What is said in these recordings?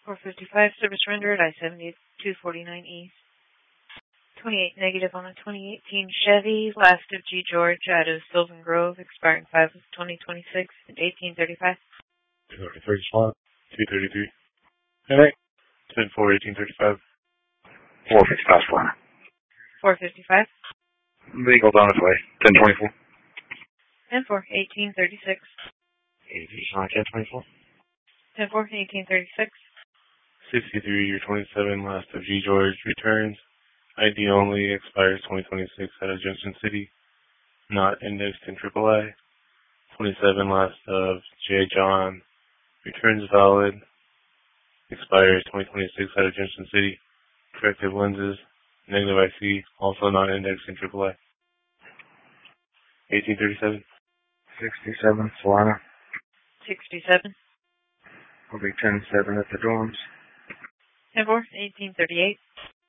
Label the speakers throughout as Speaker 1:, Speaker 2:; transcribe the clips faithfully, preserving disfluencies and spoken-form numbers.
Speaker 1: four fifty-five, service rendered, I seventy-two forty-nine East. twenty-eight negative on a twenty eighteen Chevy, last of G. George out of Sylvan Grove, expiring five of twenty twenty-six at eighteen thirty-five.
Speaker 2: two thirty-three slot. two thirty-three.
Speaker 3: Alright.
Speaker 2: ten four eighteen thirty-five.
Speaker 3: four fifty-five slot.
Speaker 1: four fifty-five.
Speaker 3: Vehicle's on its way. ten twenty-four.
Speaker 1: ten four eighteen thirty-six.
Speaker 3: eighty slot, ten twenty-four.
Speaker 1: ten four eighteen thirty-six.
Speaker 2: sixty-three year twenty-seven, last of G. George, returns. I D only, expires twenty twenty-six out of Junction City. Not indexed in triple A. twenty-seven, last of J. John, returns valid. Expires twenty twenty-six out of Junction City. Corrective lenses. Negative I C, also not indexed in triple A. eighteen thirty-seven.
Speaker 3: sixty-seven, Solana.
Speaker 1: sixty-seven.
Speaker 3: Will be ten seven at the dorms.
Speaker 1: ten four eighteen thirty-eight.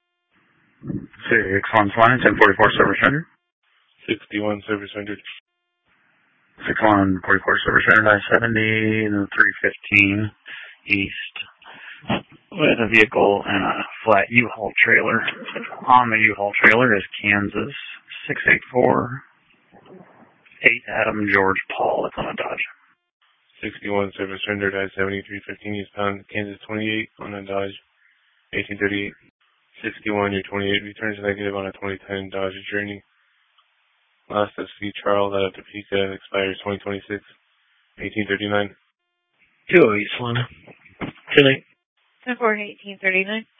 Speaker 3: six one, Solana, ten forty-four, service rendered.
Speaker 2: sixty-one, service rendered.
Speaker 3: six one, forty-four, service rendered, I seventy, and three fifteen East. With a vehicle and a flat U-Haul trailer. On the U-Haul trailer is Kansas six eight four eight Adam George Paul. It's on a Dodge.
Speaker 2: sixty-one, service rendered, I seventy-three fifteen eastbound, Kansas twenty-eight on a Dodge. eighteen thirty-eight. sixty-one, year twenty-eight, returns negative on a twenty ten Dodge Journey. Last of C. Charles out of Topeka, expires twenty twenty-six. eighteen thirty-nine.
Speaker 3: two oh eight, Solana. ten eight.
Speaker 1: ten four eighteen thirty-nine.